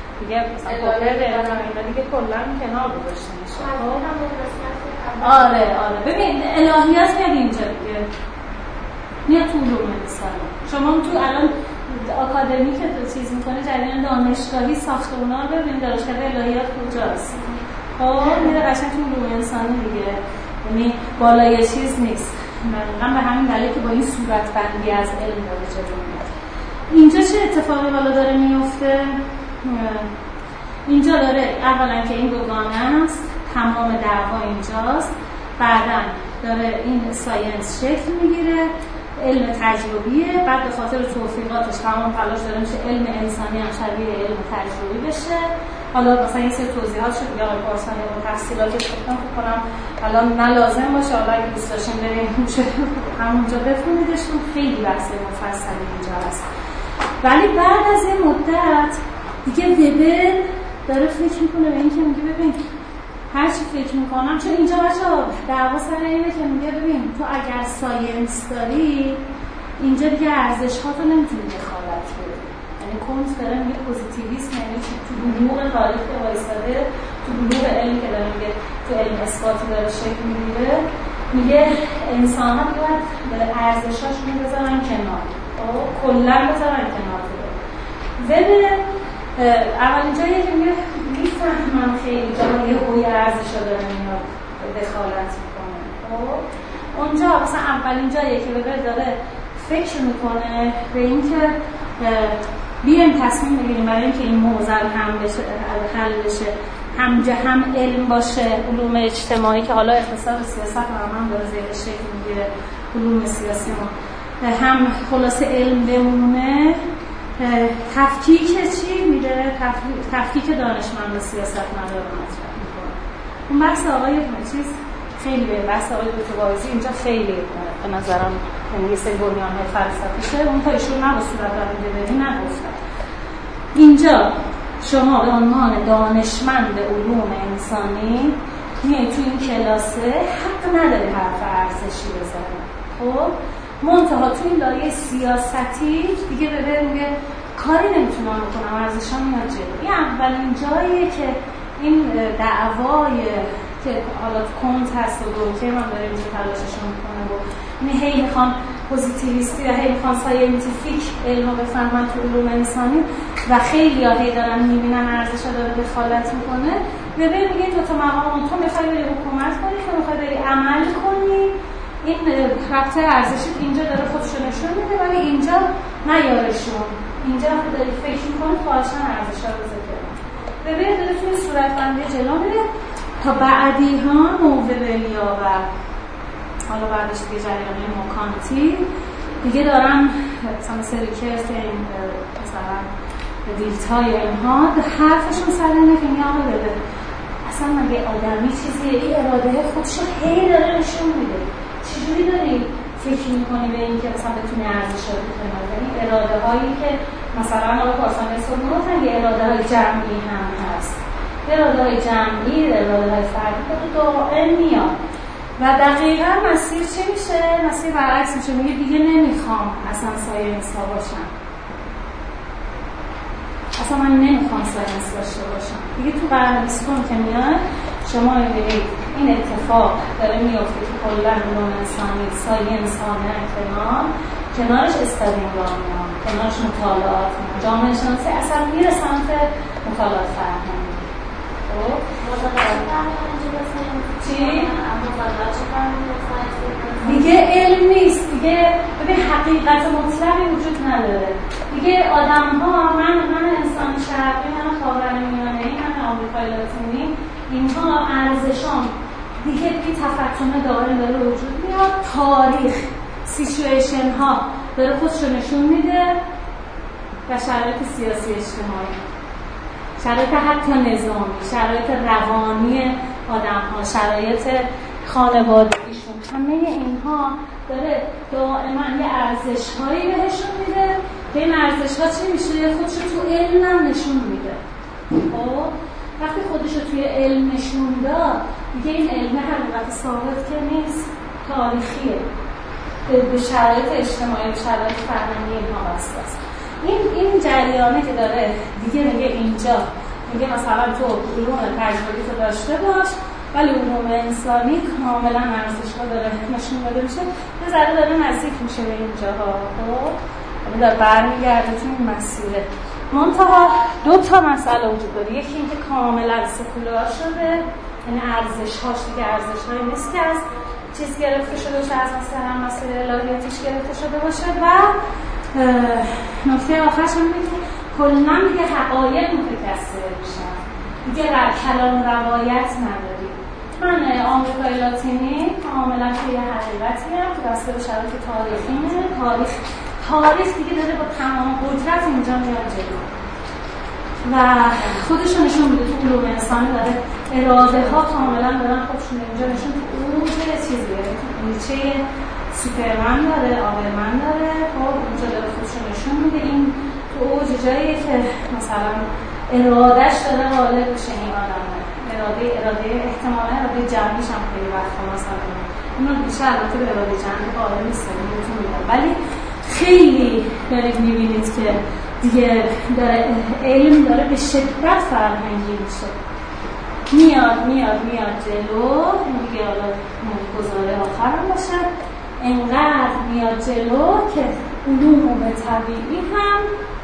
اینا دیگه کلا کنار گذاشته میشه. آره ببین الهیات میاد اینجا دیگه، میاد تو علوم انسانی. شما تو الان آکادمی که تو چیز میکنه جریان دانشگاهی ساختمونا رو ببین دانشکده الهیات کجاست. خب میره قشنگ تو علوم انسانی دیگه، یعنی بالای چیز نیست. من به همین دلیل که با این صورت بندی از علم داره جلو میاد. اینجا چه اتفاقی بالا داره میفته؟ اینجا داره اولا که این دوگانه است، تمام دعوا اینجاست، بعداً داره این ساینس شکل میگیره، علم تجربیه، بعد به خاطر توفیقاتش تمام تلاش داره میشه علم انسانی هم شبیه علم تجربی بشه. حالا مثلا این سری توضیحات شد یا پارسانی با تفصیلاتش فکر کنم الان نه لازم باشه، حالا اگه دوست داشتین بریم همونجا بخونیدشون، خیلی بحث مفصلی اینجا هست. ولی بعد از این مدت دیگه وبر داره فکر میکنه به این که میگه ببین هر چی فکر میکنم، چون اینجا بچه‌ها دعوا سر اینه که میگه ببین تو اگر ساینس داری اینجا دیگه ارزش‌هاتو نمیتونی دخالت بدی. یعنی کنت داره میگه پوزیتیویسم یعنی تو بلوغ تاریخ که وایساده، تو بلوغ علم که داره میگه تو علم اثباتی داره شکل میگیره، میگه انسان‌ها باید به ارزش‌هاشون بذارن کنار، کلاً بذارن کنار. وبر اولین جایی که میفهمم خیلی جایی یه هوی ارزش‌ها داره میاد دخالت میکنه. خب اونجا مثلا اولین جایی که وبر داره فکر میکنه به این که بیایم تصمیم بگیریم برای اینکه این موضوع هم بشه حل بشه، هم علم باشه، علوم اجتماعی که حالا اقتصاد و سیاست هم داره زیر شکل میگیره، علوم سیاسی ما هم خلاصه علم بمونه. تفکیک چی میده؟ تفکیک دانشمند و سیاست مدار مطرح میکنه. اون بحث آقای چیز خیلی به بحث آقای دکتر واعظی اینجا خیلی به نظرم یه سری بنیان‌های فلسفیشه، اون تا ایشون نه به صورت رویه‌بینی نگفتن. اینجا شما به عنوان دانشمند علوم انسانی میای تو این کلاسه حق نداری حرف ارزشی بزنی. خب منتها تو این لایه سیاستی دیگه ببره میگه کاری نمیتونم بکنم، ارزشام میاد جلو. این اولین جاییه که این دعوای که حالا کنت هست و دوکه من داره اینجا تلاششون میکنه و این هی میخوان پوزیتیویستی و هی میخوان ساینتیفیک علم رو بفهمن تو علوم انسانی و خیلی هی دارن میبینن ارزش داره دخالت میکنه. ببین میگه تو مقام تو میخوای بری حکومت کنی، تو میخوای بری عمل کنی، این رابطه ارزشی اینجا داره خودشو نشون میده، ولی اینجا نیارشون، اینجا داری فکر میکنی خواهشن ارزشا رو ذکر کن. ببین داره توی صورتبندی جلو میره تا بعدی ها مووبلیا و حالا بعدش دیگه جریانه موکانتی دیگه دارن مثلا سریکرت این مثلا دیلتای اینها حرفشون سر اینه که میگه آقا ببین اصلا مگه آدمی چیزیه، این اراده خودشو هی داره نشون میده، چجوری داری فکر میکنی به این که مثلا بتونی ارزش رو بکنی؟ یعنی اراده هایی که مثلا آقا پارسانی سرمون گفتن یه اراده های جمعی هم هست، اراده های جمعی، اراده های فردی که دائم میاد و دقیقا مسیر چی میشه؟ مسیر برعکس میشه، میگه دیگه نمیخوام اصلا ساینس ها باشم، اصلا من نمیخوام ساینس داشته باشم. دیگه تو قرن 20 که میاد شما میبینید این اتفاق داره میفته که کلا علوم انسانی ساینس ها میرن کنارش استادیم میان، کنارش مطالعات میان، جامعه شناسی اصلا میره سمت مطالعات فرهنگی. خب چی؟ دیگه علم نیست، دیگه ببین حقیقت مطلقی وجود نداره. دیگه آدم‌ها من انسان شرقی، من خاورمیانه‌ای، من آمریکای لاتینی، اینها ارزشام دیگه بی تفکر دائم داره وجود میاد. تاریخ سیچویشن ها داره خودشو نشون میده و شرایط سیاسی اجتماعی، شرایط حتی نظامی، شرایط روانی آدم ها، شرایط خانوادگیشون، همه اینها داره دائما یه ارزش هایی بهشون میده که این ارزش ها چی میشه؟ خودشو تو علم هم نشون میده. خب وقتی خودشو توی علم نشون داد دیگه این علم حقیقت ثابت که نیست، تاریخیه، به شرایط اجتماعی، به شرایط فرهنگی اینها واسطه است. این جریانه که داره دیگه میگه اینجا میگه مثلا تو علوم تجربی تو داشته باش ولی علوم انسانی کاملا ارزش‌ها داره نشون داده میشه، یه ذره داره نزدیک میشه به اینجاها. خب داره برمیگرده تو این مسیره. منتها دو تا مسئله وجود داره، یکی اینکه کاملا سکولار شده، یعنی ارزش‌هاش دیگه ارزش‌هایی نیست که از چیز گرفته شده باشه، از مثلا مسئله الهیاتیش گرفته شده باشه. و نکته آخرش هم اینه که کلاً دیگه حقایق متکثر میشن، دیگه کلام روایت نداری. من آمریکای لاتینی کاملا توی حقیقتی هم که بسته به شرایط تاریخیه، تاریخ دیگه داره با تمام قدرت اینجا میاد جلو و خودشون نشون میده. تو علوم انسانی داره اراده ها کاملا دارن خودشون اینجا نشون تو اوج چیزیه، تو نیچه سوپرمن داره، آبرمن داره، خب اینجا داره خودشون نشون میده. این تو اوج جاییه که مثلا ارادهش داره غالب بشه این آدمه، اراده احتمالا اراده جمعیش هم خیلی وقتا مثلا اینو بیشتر البته به اراده جمعی غالب نیست بهتون میگم، ولی خیلی دارید میبینید که دیگه داره علم داره به شدت فرهنگی میشه، میاد جلو. این دیگه حالا گزاره آخرم باشه، انقدر میاد جلو که علوم طبیعی هم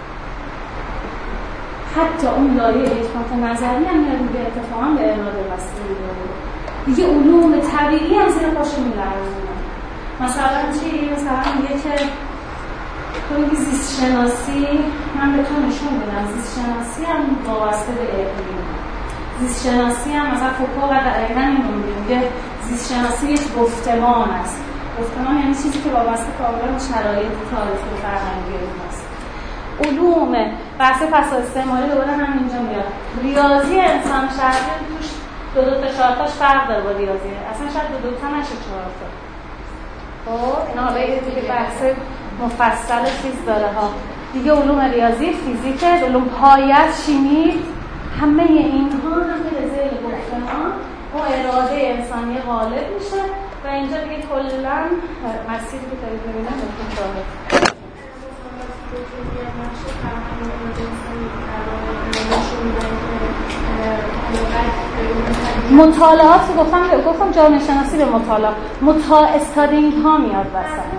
حتی اون لایه اثبات نظری هم میاد میگه اتفاقا به اراده وصلی داره. دیگه علوم طبیعی هم زیر پاشو میلرزونه. مثلا چی؟ مثلا میگه که تو میگی زیست شناسی، من به تو نشون بدم زیست شناسی هم وابسته به اقلیم. زیست شناسی هم مثلا فوکو و دقیقاً اینو میگه زیست شناسی یک گفتمان است. گفتمان یعنی چیزی که وابسته کاملا به شرایط تاریخی و فرهنگی است. علوم بحث پس استعماری دوباره همینجا میاد. ریاضی انسان شرقی توش دو تا 4 تاش فرق داره با ریاضی. اصلا شاید دو تا نشه 4 تا. خب اینا حالا یه دیگه بحث مفصل چیز داره ها. دیگه علوم ریاضی، فیزیک، علوم پایه‌اش شیمی، همه اینها هم به زیر گفتمان با اراده انسانی غالب میشه و اینجا دیگه کلا مسیری که دارید می‌بینید بهتون ظاهره. مطالعات گفتم جامعه شناسی به مطالعات استادینگ ها میاد وسط.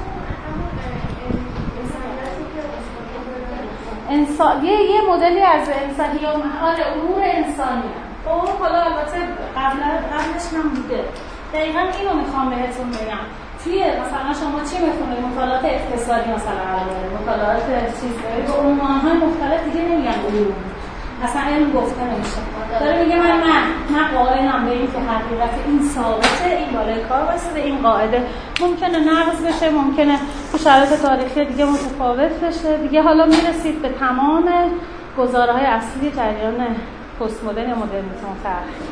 انسان یه مدلی از انسانی یا محال امور انسانی هست. خب حالا البته قبلش هم بوده. دقیقاً اینو میخوام بهتون بگم. توی مثلا شما چی میخونید؟ مطالعات اقتصادی مثلا مطالعات چیز دارید با عنوان‌های مختلف دیگه نمیگن علوم. اصلا علم گفته نمیشه. داره میگه من قائلم به این که حقیقت این ثابته، این بالای کار واسه این قاعده ممکنه نقض بشه، ممکنه تو شرایط تاریخی دیگه متفاوت بشه. دیگه حالا میرسید به تمام گزاره‌های اصلی جریان پست مدرن یا مدرنیسم تاریخی.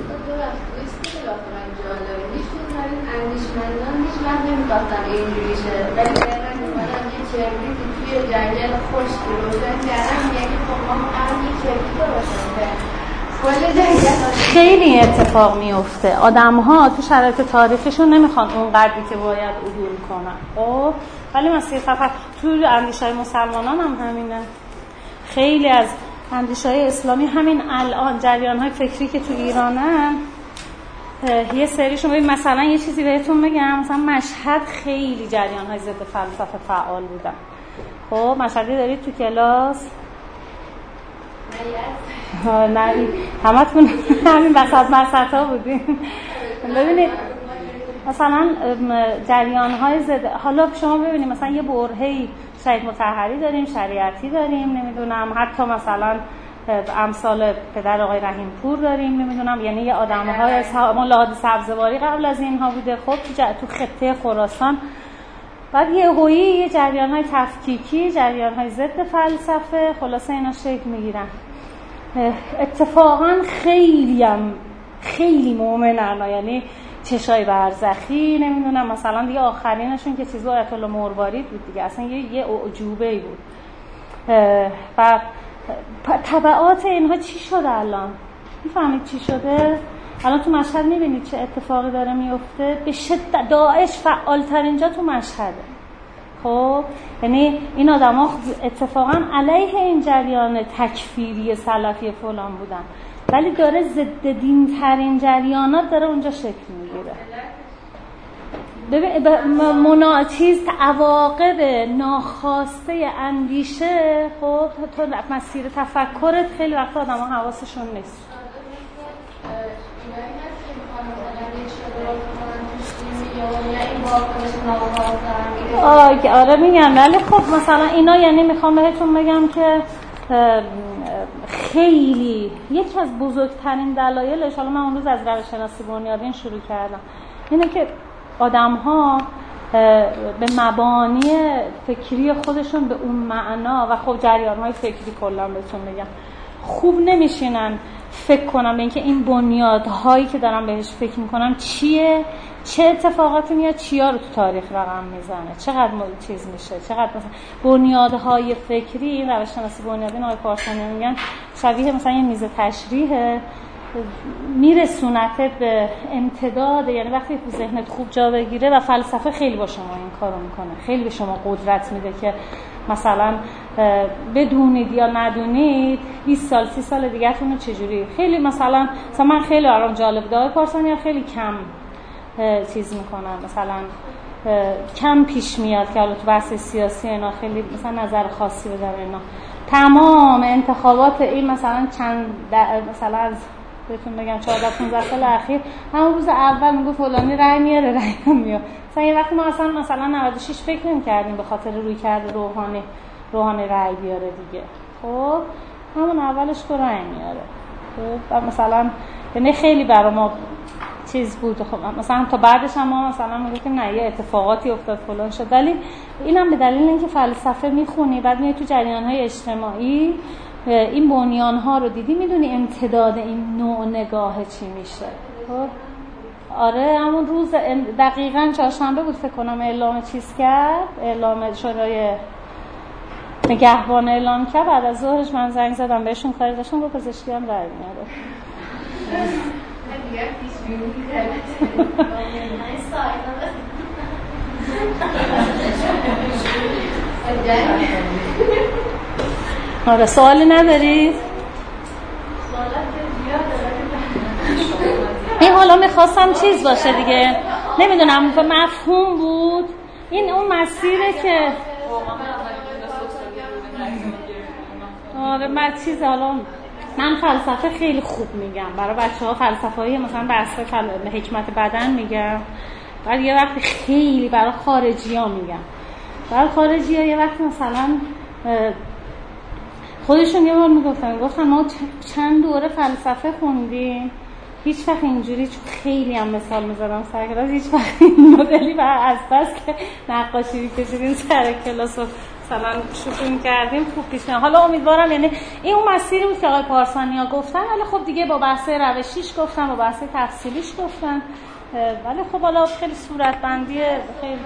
اندیشمندان هیچ وقت نمی‌خواستن اینجوری شه، ولی دقیقاً اومدن یه کبریتی توی جنگل خشکی روشن کردن، میگه خب ما قراره یه کبریت روشن کنیم. خیلی اتفاق میفته. آدم‌ها تو شرایط تاریخیشون نمیخوان اون قدری که باید عبور کنن. خب ولی مسیر فقط تو اندیشه‌های مسلمانان هم همینه. خیلی از اندیشه‌های اسلامی همین الان جریان‌های فکری که تو ایرانن، یه سریشون ببین مثلا یه چیزی بهتون بگم، مثلا مشهد خیلی جریان‌های ضد فلسفه فعال بودن. خب مشهدی دارید تو کلاس؟ نه همتون همین وسط‌ها بودین. ببینید مثلا جریان‌های ضد، حالا شما ببینید مثلا یه برهه‌ای شهید مطهری داریم، شریعتی داریم، نمیدونم حتی مثلا امثال پدر آقای رحیم پور داریم، نمیدونم یعنی یه آدم‌های از لحاظ سبزواری قبل از اینها بوده. خب تو خطه خراسان بعد یه جریان‌های تفکیکی، جریان‌های ضد فلسفه، خلاصه اینا شکل میگیرن. اتفاقا خیلی مؤمنن، یعنی چشای برزخی، نمیدونم مثلا دیگه آخرینشون که چیزو آیت الله مروارید بود دیگه، اصلا یه اعجوبه‌ای بود. و تبعات اینها چی شده الان؟ میفهمید چی شده؟ الان تو مشهد میبینید چه اتفاقی داره میفته؟ به شدت داعش فعال‌ترین جا تو مشهده. خب یعنی این آدم‌ها اتفاقا علیه این جریان تکفیری سلفی فلان بودن، ولی داره ضد دین ترین جریانات داره اونجا شکل میگیره. مناچیز عواقب ناخواسته اندیشه، خب تو مسیر تفکرت خیلی وقت آدم ها حواسشون نیست. آره میگم، ولی خب مثلا اینا یعنی میخوام بهتون بگم که خیلی یکی از بزرگترین دلایلش، حالا من اون روز از روش شناسی بنیادین شروع کردم، اینه که آدم‌ها به مبانی فکری خودشون به اون معنا و خب جریان‌های فکری کلا بهتون میگم خوب نمیشینن فکر کنم به اینکه این بنیادهایی که دارم بهش فکر میکنم چیه، چه اتفاقاتی میاد، چیا رو تو تاریخ رقم میزنه، چقدر چیز میشه، چقدر مثلا بنیادهای فکری. این روش شناسی بنیادین آقای پارسانی میگن شبیه مثلا یه میز تشریحه، میرسونته به امتداد، یعنی وقتی تو ذهنت خوب جا بگیره و فلسفه خیلی با شما این کارو میکنه، خیلی به شما قدرت میده که مثلا بدونید یا ندونید 20 سال 30 سال دیگه‌تون رو چجوری. خیلی مثلا من خیلی برام جالب داره پارسانی خیلی کم چیز میکنن، مثلا کم پیش میاد که حالا تو بحث سیاسی اینا خیلی مثلا نظر خاصی بداره اینا. تمام انتخابات این مثلا مثلا از بهتون بگم 14-15 سال اخیر همون روز اول میگه فلانی رأی میاره رأی نمیاره. مثلا یه وقتی ما مثلا 96 فکر نمی‌کردیم به خاطر رویکرد روحانی رأی بیاره دیگه. خب همون اولش که رأی میاره. خب مثلا یعنی خیلی برای ما چیز بود. خب مثلا تا بعدش هم ما مثلا میگفتیم نه یه اتفاقاتی افتاد فلان شد، ولی اینم به دلیل اینکه فلسفه میخونی بعد میای تو جریان‌های اجتماعی این بنیان‌ها رو دیدی، میدونی امتداد این نوع نگاه چی میشه. خب آره همون روز دقیقاً چهارشنبه بود فکر کنم اعلام چیز کرد، اعلام شورای نگهبان اعلام کرد. بعد از ظهرش من زنگ زدم بهشون، کاری داشتم با پزشکی هم رای میاره. آره سوالی ندارید؟ این حالا میخواستم چیز باشه دیگه، نمیدونم به مفهوم بود این اون مسیره که آره من چیز حالا من فلسفه خیلی خوب میگم برای بچه‌ها، فلسفه‌ای مثلا بحث حکمت بدن میگم، بعد یه وقتی خیلی برای خارجی‌ها میگم. برای خارجی‌ها یه وقتی مثلا خودشون یه بار گفتن ما چند دوره فلسفه خوندیم، هیچ وقت اینجوری، خیلی هم مثال می‌ذارم سر کلاس، هیچ وقت این مدلی از بس که نقاشی می‌کشیدیم سر کلاس و مثلا شروع کردیم خوب پیش نه. حالا امیدوارم یعنی این اون مسیری بود که آقای پارسانیا گفتن، ولی خب دیگه با بحث روشیش گفتن، با بحث تفصیلیش گفتن، ولی خب حالا خیلی صورتبندی خیلی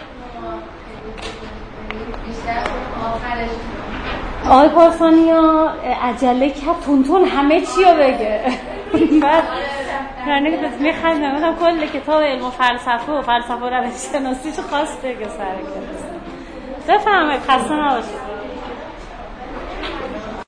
آقای پارسانیا عجله کرد تونتون همه چی رو بگه. بعد یعنی که میخوایم نمیدونم کل کتاب علم و فلسفه و روش شناسی چه خواست بگه سر کلاس. بفهمید خسته نباشید.